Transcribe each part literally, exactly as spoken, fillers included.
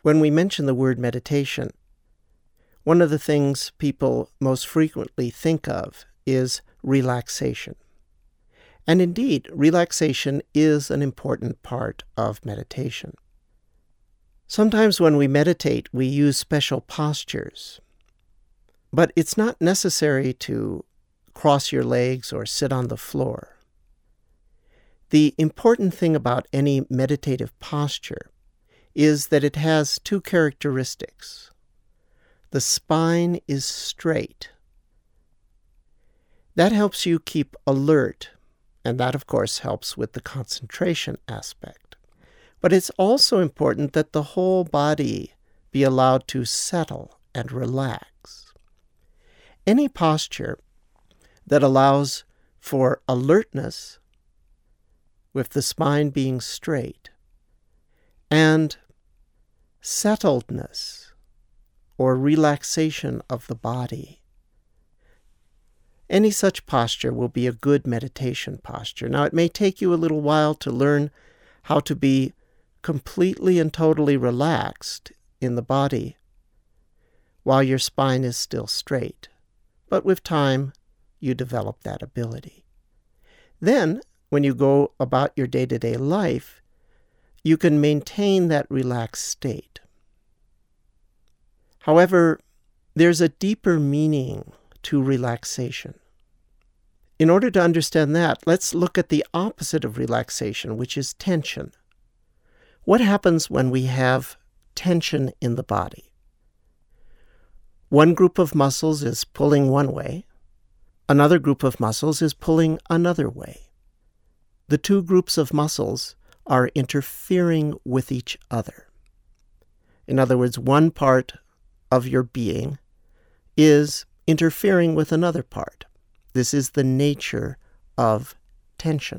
When we mention the word meditation, one of the things people most frequently think of is relaxation. And indeed, relaxation is an important part of meditation. Sometimes when we meditate, we use special postures. But it's not necessary to cross your legs or sit on the floor. The important thing about any meditative posture is that it has two characteristics. The spine is straight. That helps you keep alert, and that, of course, helps with the concentration aspect. But it's also important that the whole body be allowed to settle and relax. Any posture that allows for alertness, with the spine being straight, and settledness or relaxation of the body. Any such posture will be a good meditation posture. Now, it may take you a little while to learn how to be completely and totally relaxed in the body while your spine is still straight. But with time, you develop that ability. Then, when you go about your day-to-day life, you can maintain that relaxed state. However, there's a deeper meaning to relaxation. In order to understand that, let's look at the opposite of relaxation, which is tension. What happens when we have tension in the body? One group of muscles is pulling one way. Another group of muscles is pulling another way. The two groups of muscles are interfering with each other. In other words, one part of your being is interfering with another part. This is the nature of tension.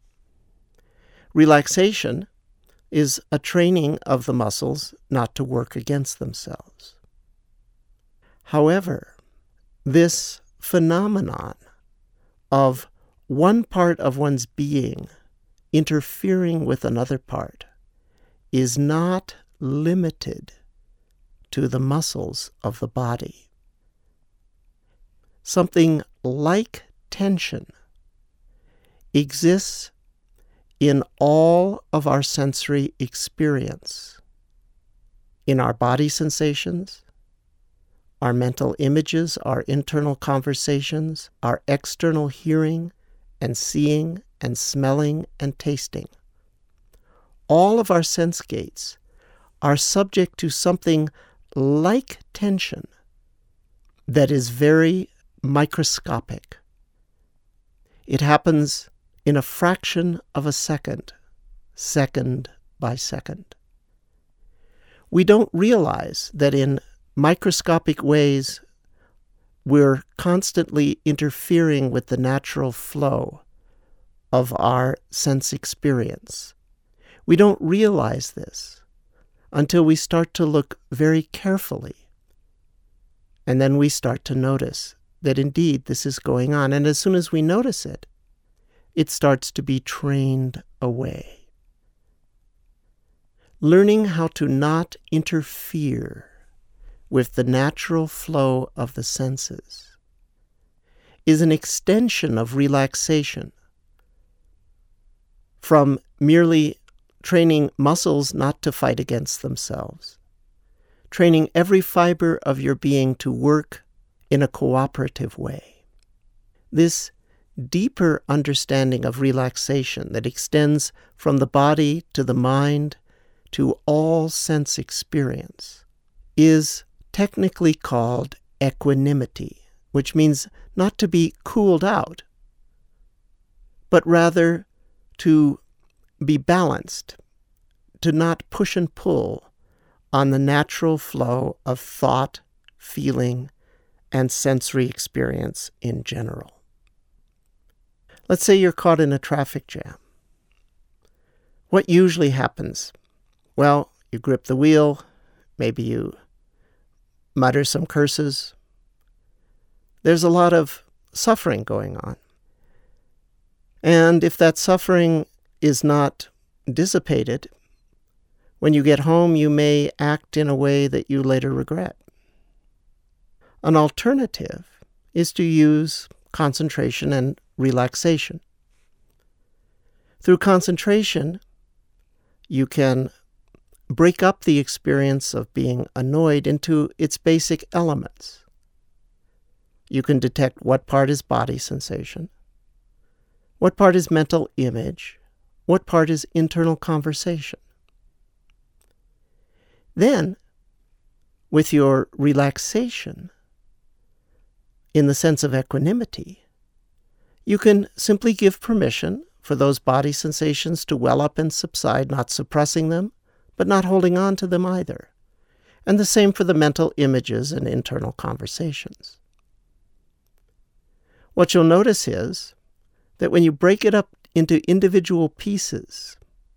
Relaxation is a training of the muscles not to work against themselves. However, this phenomenon of one part of one's being interfering with another part is not limited to the muscles of the body. Something like tension exists in all of our sensory experience, in our body sensations, our mental images, our internal conversations, our external hearing and seeing and smelling and tasting. All of our sense gates are subject to something like tension that is very microscopic. It happens in a fraction of a second, second by second. We don't realize that in microscopic ways we're constantly interfering with the natural flow of our sense experience. We don't realize this until we start to look very carefully. And then we start to notice that indeed this is going on. And as soon as we notice it, it starts to be trained away. Learning how to not interfere with the natural flow of the senses is an extension of relaxation from merely training muscles not to fight against themselves, training every fiber of your being to work in a cooperative way. This deeper understanding of relaxation that extends from the body to the mind to all sense experience is technically called equanimity, which means not to be cooled out, but rather to be balanced, to not push and pull on the natural flow of thought, feeling, and sensory experience in general. Let's say you're caught in a traffic jam. What usually happens? Well, you grip the wheel, maybe you mutter some curses. There's a lot of suffering going on. And if that suffering is not dissipated, When you get home, you may act in a way that you later regret. An alternative is to use concentration and relaxation. Through concentration, you can break up the experience of being annoyed into its basic elements. You can detect what part is body sensation, what part is mental image, what part is internal conversation. Then, with your relaxation, in the sense of equanimity, you can simply give permission for those body sensations to well up and subside, not suppressing them, but not holding on to them either. And the same for the mental images and internal conversations. What you'll notice is that when you break it up into individual pieces,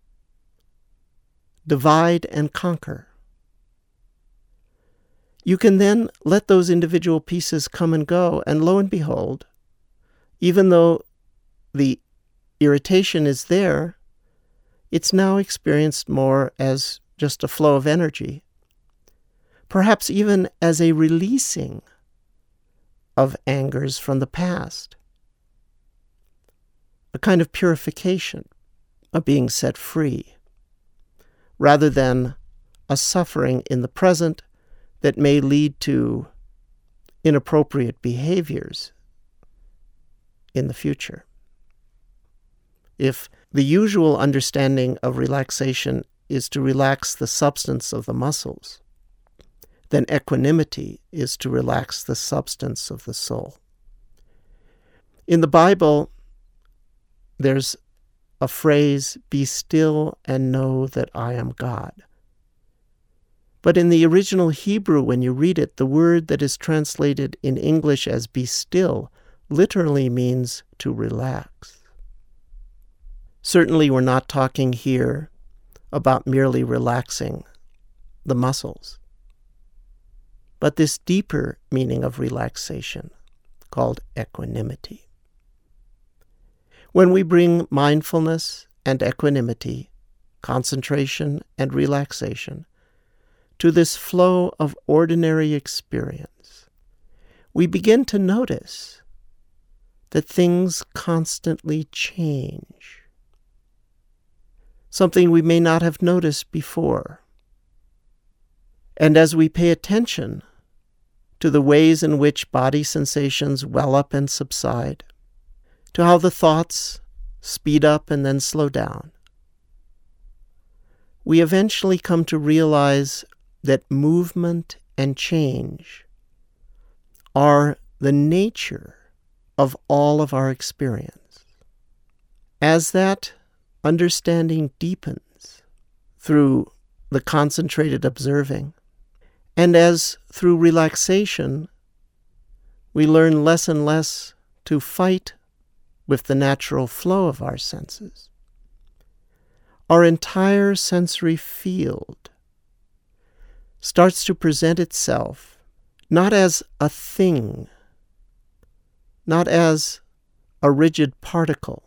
divide and conquer, you can then let those individual pieces come and go, and lo and behold, even though the irritation is there, it's now experienced more as just a flow of energy, perhaps even as a releasing of angers from the past, a kind of purification, of being set free, rather than a suffering in the present that may lead to inappropriate behaviors in the future. If the usual understanding of relaxation is to relax the substance of the muscles, then equanimity is to relax the substance of the soul. In the Bible, there's a phrase, "Be still and know that I am God." But in the original Hebrew, when you read it, the word that is translated in English as "be still" literally means to relax. Certainly, we're not talking here about merely relaxing the muscles, but this deeper meaning of relaxation called equanimity. When we bring mindfulness and equanimity, concentration and relaxation to this flow of ordinary experience, we begin to notice that things constantly change, something we may not have noticed before. And as we pay attention to the ways in which body sensations well up and subside, to how the thoughts speed up and then slow down, we eventually come to realize that movement and change are the nature of all of our experience. As that understanding deepens through the concentrated observing, and as through relaxation we learn less and less to fight with the natural flow of our senses, our entire sensory field starts to present itself not as a thing, not as a rigid particle,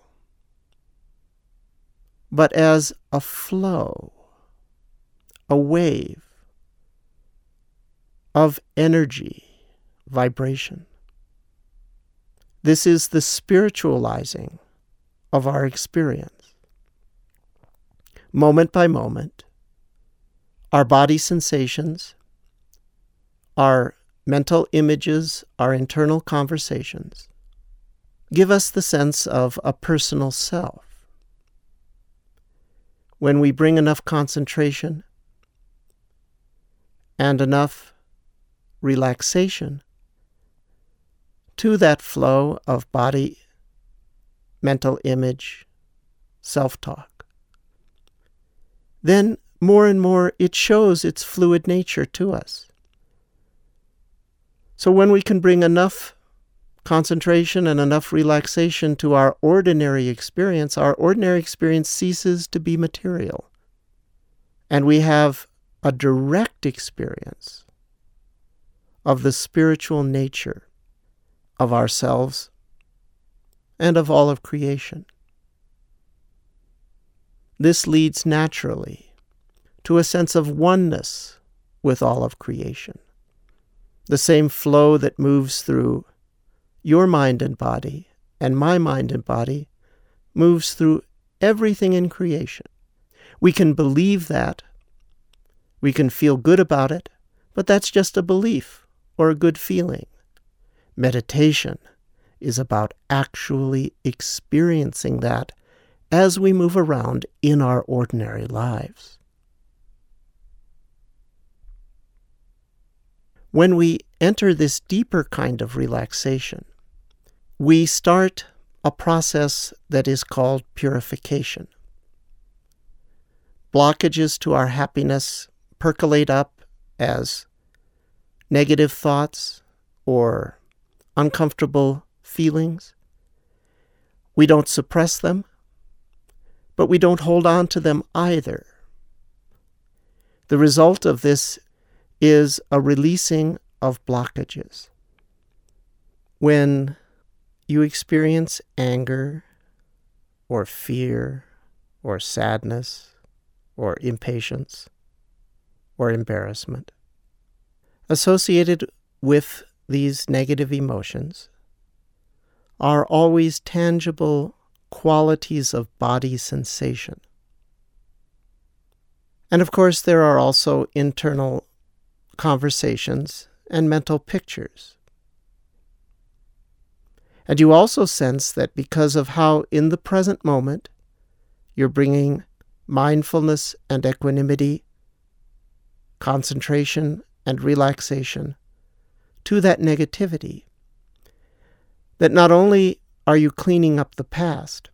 but as a flow, a wave of energy, vibration. This is the spiritualizing of our experience. Moment by moment, our body sensations, our mental images, our internal conversations give us the sense of a personal self. When we bring enough concentration and enough relaxation to that flow of body, mental image, self-talk, then more and more it shows its fluid nature to us. So when we can bring enough concentration and enough relaxation to our ordinary experience, our ordinary experience ceases to be material, and we have a direct experience of the spiritual nature of ourselves and of all of creation. This leads naturally to a sense of oneness with all of creation. The same flow that moves through your mind and body and my mind and body moves through everything in creation. We can believe that. We can feel good about it, but that's just a belief or a good feeling. Meditation is about actually experiencing that as we move around in our ordinary lives. When we enter this deeper kind of relaxation, we start a process that is called purification. Blockages to our happiness percolate up as negative thoughts or uncomfortable feelings. We don't suppress them, but we don't hold on to them either. The result of this is a releasing of blockages. When you experience anger or fear or sadness or impatience or embarrassment, associated with these negative emotions are always tangible qualities of body sensation. And of course, there are also internal conversations and mental pictures. And you also sense that because of how in the present moment you're bringing mindfulness and equanimity, concentration and relaxation to that negativity, that not only are you cleaning up the past,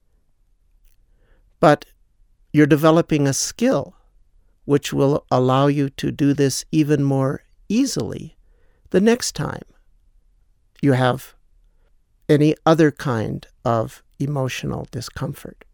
but you're developing a skill which will allow you to do this even more easily the next time you have any other kind of emotional discomfort.